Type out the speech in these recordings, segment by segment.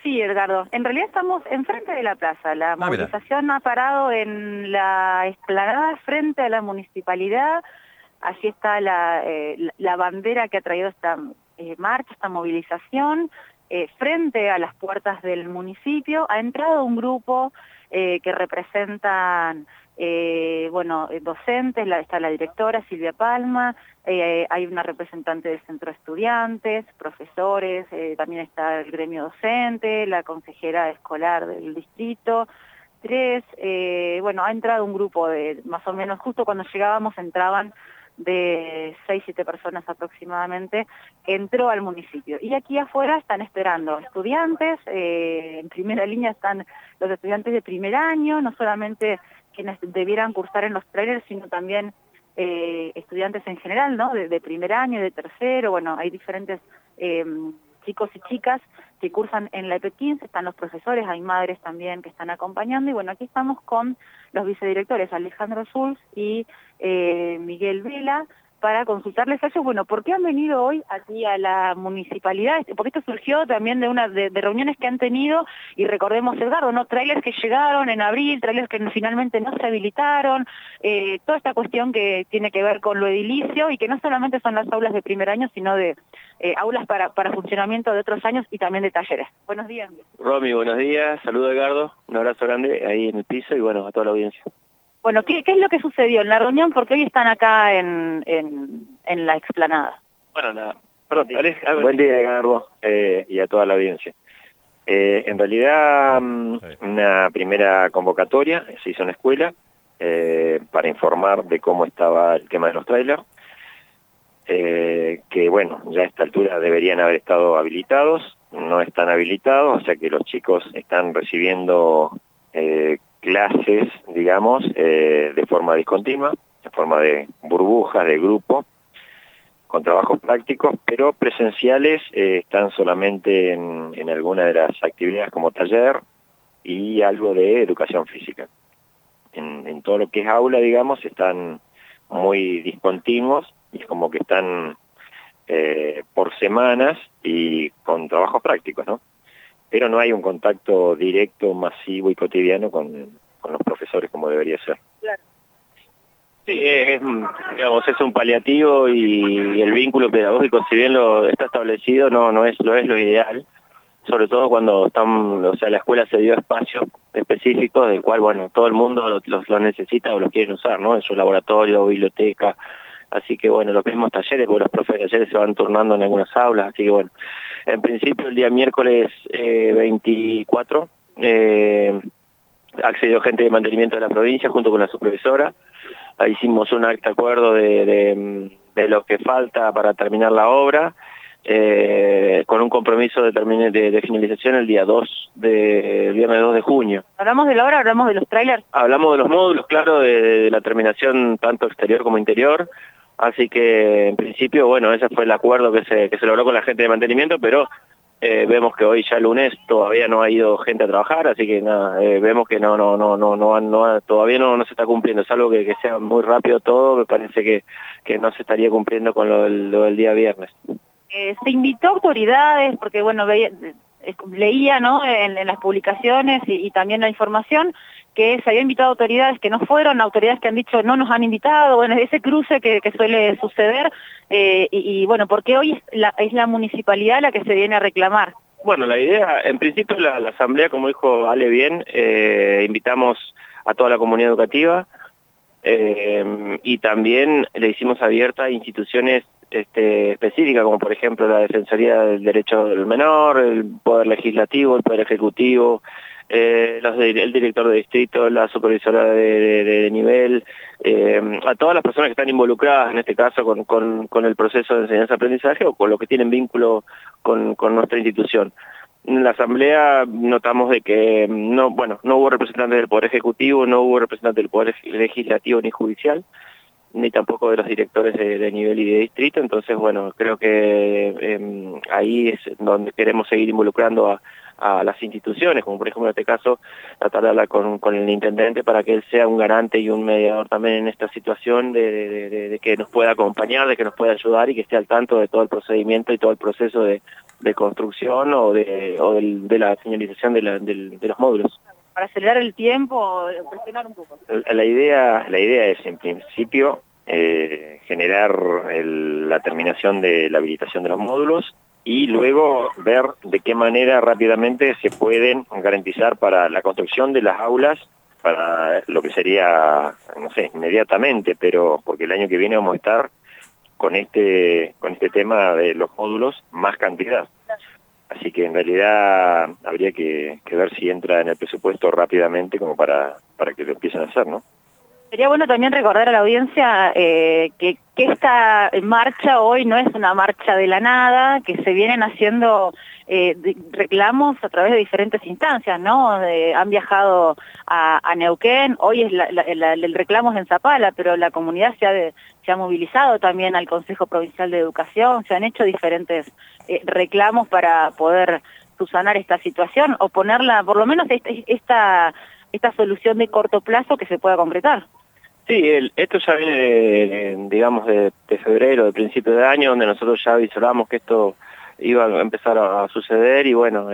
Sí, Edgardo. En realidad estamos enfrente de la plaza. La movilización ha parado en la explanada frente a la municipalidad. Allí está la bandera que ha traído esta marcha, esta movilización. Frente a las puertas del municipio ha entrado un grupo que representan docentes, está la directora Silvia Palma, hay una representante del centro de estudiantes, profesores, también está el gremio docente, la consejera escolar del distrito 3, ha entrado un grupo de más o menos, justo cuando llegábamos entraban de 6-7 personas aproximadamente, entró al municipio. Y aquí afuera están esperando estudiantes, en primera línea están los estudiantes de primer año, no solamente quienes debieran cursar en los trailers, sino también estudiantes en general, ¿no? De primer año, de tercero, hay diferentes chicos y chicas que cursan en la EP15, están los profesores, hay madres también que están acompañando, y aquí estamos con los vicedirectores Alejandro Schulz y Miguel Vela, para consultarles a ellos, ¿por qué han venido hoy aquí a la municipalidad? Porque esto surgió también de reuniones que han tenido, y recordemos, Edgardo, ¿no? Trailers que llegaron en abril, trailers que finalmente no se habilitaron, toda esta cuestión que tiene que ver con lo edilicio, y que no solamente son las aulas de primer año, sino de aulas para funcionamiento de otros años y también de talleres. Buenos días. Romy, buenos días, saludo Edgardo, un abrazo grande ahí en el piso y a toda la audiencia. ¿Qué es lo que sucedió en la reunión? Porque hoy están acá en la explanada. Buen día, Edgardo, y a toda la audiencia. En realidad, una primera convocatoria se hizo en la escuela para informar de cómo estaba el tema de los trailers, que ya a esta altura deberían haber estado habilitados, no están habilitados, o sea que los chicos están recibiendo clases, digamos, de forma discontinua, en forma de burbujas, de grupo, con trabajos prácticos, pero presenciales están solamente en alguna de las actividades como taller y algo de educación física. En todo lo que es aula, digamos, están muy discontinuos y como que están por semanas y con trabajos prácticos, ¿no? Pero no hay un contacto directo, masivo y cotidiano con los profesores como debería ser. Claro. Sí, es un paliativo, y el vínculo pedagógico, si bien lo está establecido, no es lo ideal, sobre todo cuando la escuela se dio espacios específicos del cual, todo el mundo los necesita o los quiere usar, ¿no? En su laboratorio, biblioteca, así que los mismos talleres, porque los profes de talleres se van turnando en algunas aulas, así que en principio el día miércoles 24 accedió gente de mantenimiento de la provincia junto con la supervisora. Ahí hicimos un acta de acuerdo de lo que falta para terminar la obra, con un compromiso de finalización el día viernes 2 de junio. ¿Hablamos de la obra o hablamos de los trailers? Hablamos de los módulos, claro, de la terminación tanto exterior como interior. Así que, en principio, ese fue el acuerdo que se logró con la gente de mantenimiento, pero vemos que hoy ya lunes todavía no ha ido gente a trabajar, así que nada, vemos que todavía no se está cumpliendo, salvo que sea muy rápido todo, me parece que no se estaría cumpliendo con lo del día viernes. Se invitó a autoridades, porque leía, ¿no?, en las publicaciones y también la información, que se había invitado a autoridades que no fueron, autoridades que han dicho no nos han invitado, ese cruce que suele suceder, porque hoy es la municipalidad la que se viene a reclamar. La idea, en principio la asamblea, como dijo Ale bien, invitamos a toda la comunidad educativa, y también le hicimos abierta a instituciones específicas, como por ejemplo la Defensoría del Derecho del Menor, el Poder Legislativo, el Poder Ejecutivo, el director de distrito, la supervisora de nivel, a todas las personas que están involucradas en este caso con el proceso de enseñanza-aprendizaje o con lo que tienen vínculo con nuestra institución. En la asamblea notamos de que no hubo representantes del Poder Ejecutivo, no hubo representantes del Poder Legislativo ni Judicial, ni tampoco de los directores de nivel y de distrito. Entonces, bueno, creo que ahí es donde queremos seguir involucrando a las instituciones, como por ejemplo en este caso tratar de hablar con el intendente para que él sea un garante y un mediador también en esta situación de que nos pueda acompañar, de que nos pueda ayudar y que esté al tanto de todo el procedimiento y todo el proceso de construcción o de la señalización de los módulos. Para acelerar el tiempo, presionar un poco. La idea es en principio generar la terminación de la habilitación de los módulos y luego ver de qué manera rápidamente se pueden garantizar para la construcción de las aulas, para lo que sería, no sé, inmediatamente, pero porque el año que viene vamos a estar con este tema de los módulos más cantidad. Así que en realidad habría que ver si entra en el presupuesto rápidamente como para que lo empiecen a hacer, ¿no? Sería bueno también recordar a la audiencia que esta marcha hoy no es una marcha de la nada, que se vienen haciendo reclamos a través de diferentes instancias, ¿no? Han viajado a Neuquén, hoy es el reclamo es en Zapala, pero la comunidad se ha movilizado también al Consejo Provincial de Educación, se han hecho diferentes reclamos para poder subsanar esta situación o ponerla, por lo menos esta solución de corto plazo que se pueda concretar. Sí, esto ya viene, digamos, de febrero, de principio de año, donde nosotros ya visoramos que esto iba a empezar a suceder y bueno,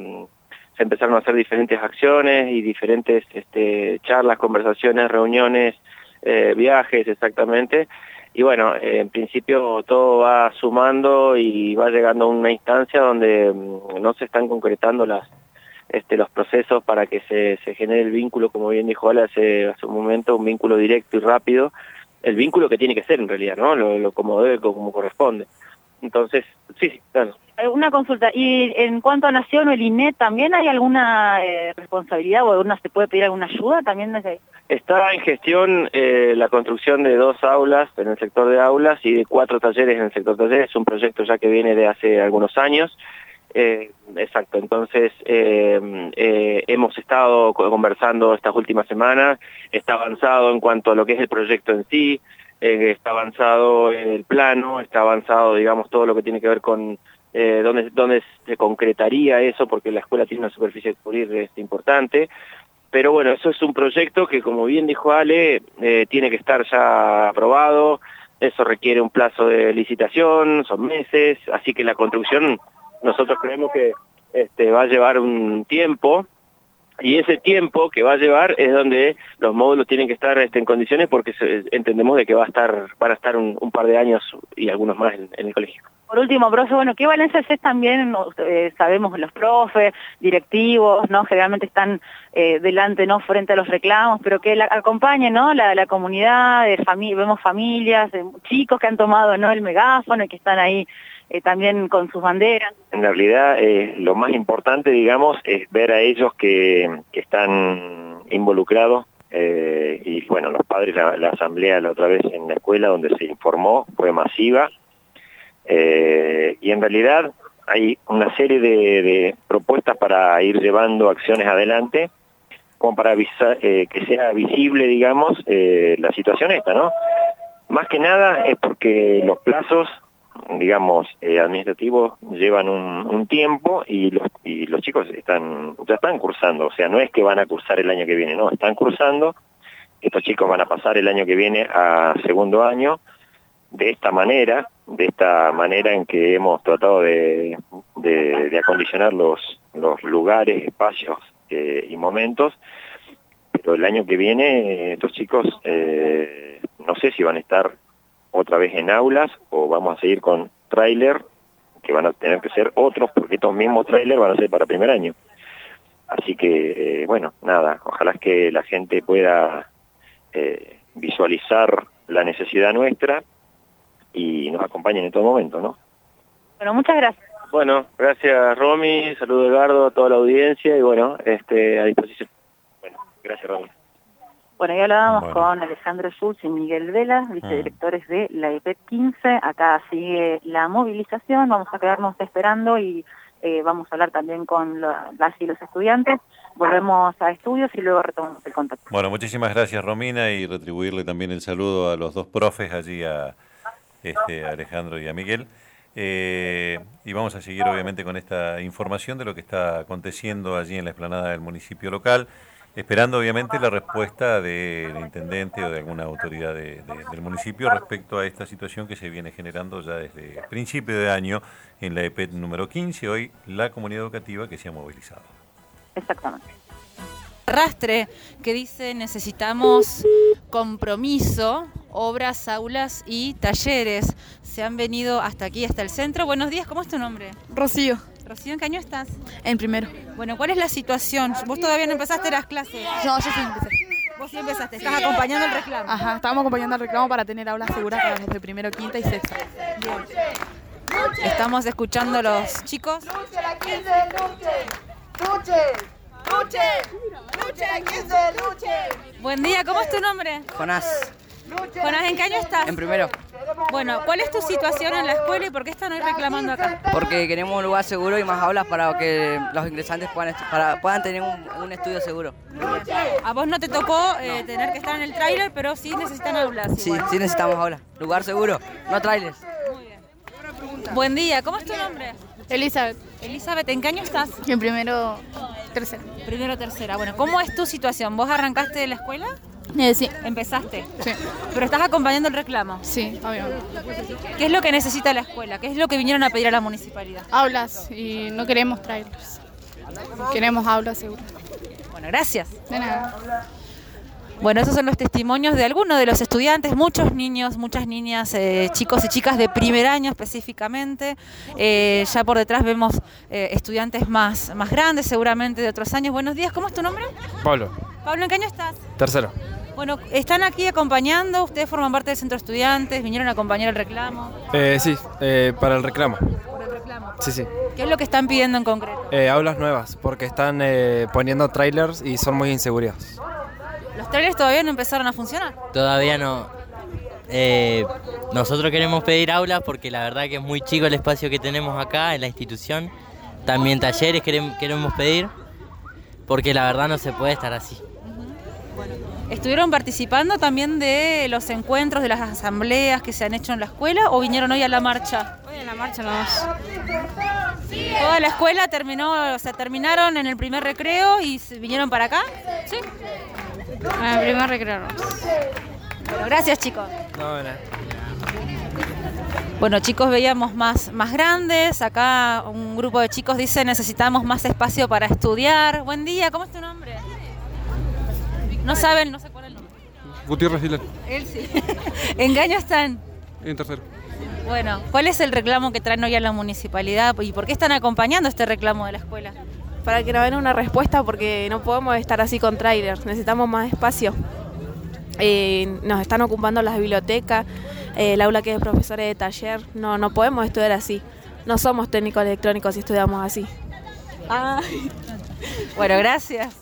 se empezaron a hacer diferentes acciones y diferentes charlas, conversaciones, reuniones, viajes exactamente. Y bueno, en principio todo va sumando y va llegando a una instancia donde no se están concretando los procesos para que se genere el vínculo, como bien dijo Ale hace un momento, un vínculo directo y rápido, el vínculo que tiene que ser en realidad, ¿no? Lo como debe, como corresponde. Entonces, sí, claro. Una consulta, y en cuanto a Nación o el INET, ¿también hay alguna responsabilidad o se puede pedir alguna ayuda también desde ahí? Está en gestión la construcción de 2 aulas en el sector de aulas y de 4 talleres en el sector de talleres, es un proyecto ya que viene de hace algunos años. Exacto, entonces hemos estado conversando estas últimas semanas, está avanzado en cuanto a lo que es el proyecto en sí, está avanzado el plano, está avanzado, digamos, todo lo que tiene que ver con dónde se concretaría eso, porque la escuela tiene una superficie de cubrir importante, pero bueno, eso es un proyecto que, como bien dijo Ale, tiene que estar ya aprobado, eso requiere un plazo de licitación, son meses, así que la construcción nosotros creemos que va a llevar un tiempo, y ese tiempo que va a llevar es donde los módulos tienen que estar en condiciones, porque entendemos de que van a estar un par de años y algunos más en el colegio. Por último, profe, bueno, ¿qué valencias es también, sabemos, los profes, directivos, ¿no? Generalmente están delante, ¿no? Frente a los reclamos, pero que acompañe, ¿no? La comunidad, vemos familias, chicos que han tomado, ¿no? El megáfono y que están ahí también con sus banderas. En realidad, lo más importante, digamos, es ver a ellos que están involucrados, y bueno, los padres, la asamblea la otra vez en la escuela donde se informó, fue masiva, y en realidad hay una serie de propuestas para ir llevando acciones adelante, como para avisar, que sea visible, digamos, la situación esta, ¿no? Más que nada es porque los plazos, digamos, administrativos llevan un tiempo y los chicos ya están cursando, o sea, no es que van a cursar el año que viene, no, están cursando, estos chicos van a pasar el año que viene a segundo año, de esta manera en que hemos tratado de acondicionar los lugares, espacios y momentos, pero el año que viene estos chicos no sé si van a estar otra vez en aulas o vamos a seguir con tráiler, que van a tener que ser otros, porque estos mismos tráiler van a ser para primer año. Así que, bueno, nada, ojalá que la gente pueda visualizar la necesidad nuestra y nos acompañen en todo momento, ¿no? Bueno, muchas gracias. Bueno, gracias Romy, saludo Edgardo, a toda la audiencia y bueno, a disposición. Bueno, gracias Romy. Bueno, ya hablábamos con Alejandro Schultz y Miguel Vela, vicedirectores de la EPET 15. Acá sigue la movilización, vamos a quedarnos esperando y vamos a hablar también con las y los estudiantes. Volvemos a estudios y luego retomamos el contacto. Bueno, muchísimas gracias, Romina, y retribuirle también el saludo a los dos profes allí, a Alejandro y a Miguel. Y vamos a seguir obviamente con esta información de lo que está aconteciendo allí en la explanada del municipio local, esperando obviamente la respuesta del intendente o de alguna autoridad del municipio respecto a esta situación que se viene generando ya desde principio de año en la EPET número 15, hoy la comunidad educativa que se ha movilizado. Exactamente. Arrastre que dice necesitamos compromiso, obras, aulas y talleres. Se han venido hasta aquí, hasta el centro. Buenos días, ¿cómo es tu nombre? Rocío. Rocío, ¿en qué año estás? En primero. Bueno, ¿cuál es la situación? ¿Vos todavía no empezaste las clases? No, yo sí empecé. Vos sí empezaste, estás acompañando el reclamo. Ajá, estábamos acompañando el reclamo para tener aulas seguras para los de primero, quinta y sexta. Bien. Estamos escuchando a los chicos. ¡Luche la 15! ¡Luche! ¡Luche! ¡Luche la 15! ¡Luche! Buen día, ¿cómo es tu nombre? Jonás, Jonás, ¿en qué año estás? en primero, Bueno, ¿cuál es tu situación en la escuela y por qué están hoy reclamando acá? porque queremos un lugar seguro y más aulas para que los ingresantes puedan tener un estudio seguro. A vos no te tocó tener que estar en el tráiler, pero sí necesitan aulas. Sí, igual. sí necesitamos aulas. Lugar seguro, no trailers. Muy bien. Buen día, ¿cómo es tu nombre? Elizabeth, Elizabeth, ¿en qué año estás? en primero, tercero. Primero, tercera. Bueno, ¿cómo es tu situación? ¿Vos arrancaste de la escuela? Sí, Empezaste. sí, Pero estás acompañando el reclamo. sí, obviamente. ¿Qué es lo que necesita la escuela? ¿Qué es lo que vinieron a pedir a la municipalidad? Aulas y no queremos trailers. Queremos aulas seguras. Bueno, gracias. De nada. Bueno, esos son los testimonios de algunos de los estudiantes, muchos niños, muchas niñas, chicos y chicas de primer año específicamente. Ya por detrás vemos estudiantes más grandes, seguramente de otros años. Buenos días, ¿cómo es tu nombre? Pablo, Pablo, ¿en qué año estás? tercero. Bueno, están aquí acompañando, ustedes forman parte del centro de estudiantes, vinieron a acompañar el reclamo. Sí, para el reclamo. Por el reclamo. Sí, sí. ¿Qué es lo que están pidiendo en concreto? Aulas nuevas, porque están poniendo trailers y son muy inseguros. Los trailers todavía no empezaron a funcionar. Todavía no. Nosotros queremos pedir aulas porque la verdad que es muy chico el espacio que tenemos acá en la institución. También talleres queremos pedir porque la verdad no se puede estar así. ¿Estuvieron participando también de los encuentros, de las asambleas que se han hecho en la escuela o vinieron hoy a la marcha? Hoy en la marcha nomás. Toda la escuela terminaron en el primer recreo y vinieron para acá. Sí. En el primer recreo. Bueno, gracias, chicos. No, no. Bueno, chicos, veíamos más grandes. Acá un grupo de chicos dice necesitamos más espacio para estudiar. Buen día, ¿cómo es tu nombre? No sé cuál es el nombre. Gutiérrez Dylan, Él sí. ¿En qué año están? en tercero. Bueno, ¿cuál es el reclamo que traen hoy a la municipalidad y por qué están acompañando este reclamo de la escuela? Para que nos den una respuesta porque no podemos estar así con trailers, necesitamos más espacio. Nos están ocupando las bibliotecas, el aula que es profesores de taller, no podemos estudiar así. No somos técnicos electrónicos si estudiamos así. Bueno, gracias.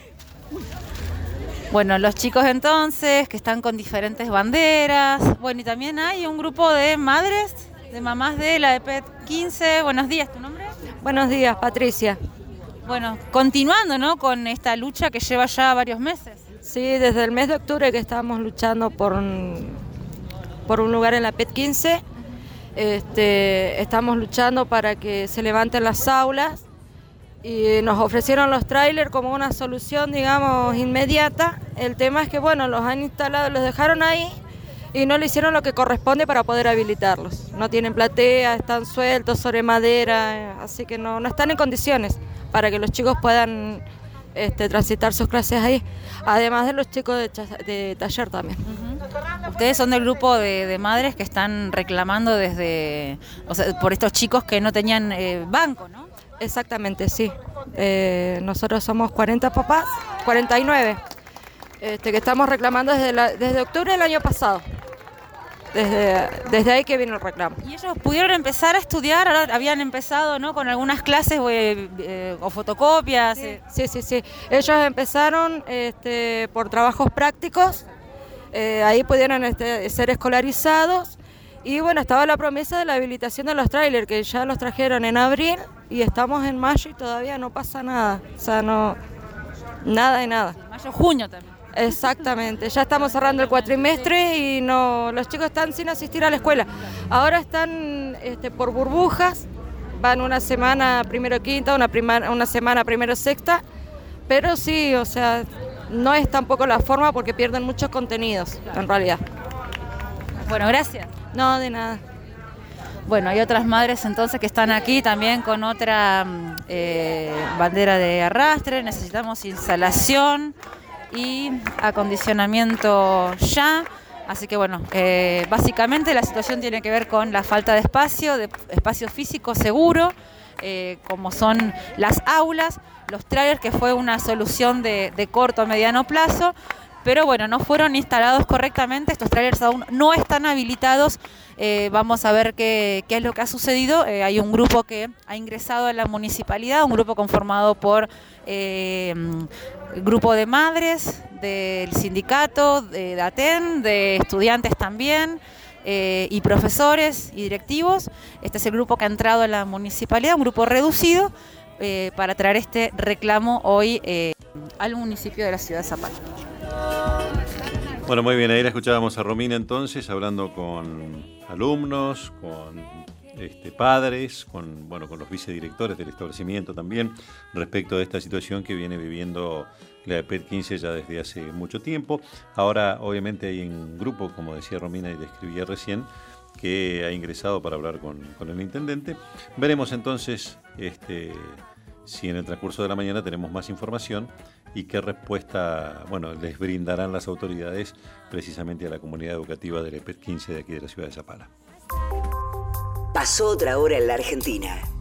Bueno, los chicos entonces que están con diferentes banderas. Bueno, y también hay un grupo de madres, de mamás de la EPET 15. Buenos días, ¿tu nombre? Buenos días, Patricia. Bueno, continuando, ¿no?, con esta lucha que lleva ya varios meses. Sí, desde el mes de octubre que estamos luchando por un lugar en la PET 15. Estamos luchando para que se levanten las aulas y nos ofrecieron los trailers como una solución, digamos, inmediata. El tema es que, bueno, los han instalado, los dejaron ahí y no le hicieron lo que corresponde para poder habilitarlos. No tienen platea, están sueltos sobre madera, así que no están en condiciones para que los chicos puedan transitar sus clases ahí, además de los chicos de taller también. Ustedes son del grupo de madres que están reclamando por estos chicos que no tenían banco, ¿no? Exactamente, sí. Nosotros somos 40 papás, 49, que estamos reclamando desde octubre del año pasado. Desde ahí que vino el reclamo. ¿Y ellos pudieron empezar a estudiar? Ahora habían empezado, ¿no?, con algunas clases o fotocopias. Sí. Ellos empezaron por trabajos prácticos. Ahí pudieron ser escolarizados Y bueno, estaba la promesa de la habilitación de los trailers, que ya los trajeron en abril y estamos en mayo y todavía no pasa nada. O sea, no, nada de nada. Mayo, junio también. Exactamente, ya estamos cerrando el cuatrimestre y no, los chicos están sin asistir a la escuela. Ahora están por burbujas, van una semana primero quinta, una semana primero sexta, pero sí, o sea, no es tampoco la forma porque pierden muchos contenidos, en realidad. Bueno, gracias. No, de nada. Bueno, hay otras madres entonces que están aquí también con otra bandera de arrastre. Necesitamos instalación y acondicionamiento ya. Así que bueno, básicamente la situación tiene que ver con la falta de espacio físico seguro, como son las aulas, los trailers, que fue una solución de corto a mediano plazo. Pero bueno, no fueron instalados correctamente, estos trailers aún no están habilitados. Vamos a ver qué es lo que ha sucedido. Hay un grupo que ha ingresado a la municipalidad, un grupo conformado por grupo de madres, del sindicato, de ATEN, de estudiantes también, y profesores y directivos. Este es el grupo que ha entrado a la municipalidad, un grupo reducido, para traer este reclamo hoy al municipio de la ciudad de Zapala. Bueno, muy bien, ahí la escuchábamos a Romina entonces, hablando con alumnos, con padres, con los vicedirectores del establecimiento también, respecto de esta situación que viene viviendo la EPET 15 ya desde hace mucho tiempo. Ahora, obviamente, hay un grupo, como decía Romina y describía recién, que ha ingresado para hablar con el intendente. Veremos entonces si en el transcurso de la mañana tenemos más información y qué respuesta les brindarán las autoridades precisamente a la comunidad educativa del EPET 15 de aquí de la ciudad de Zapala. Pasó otra hora en la Argentina.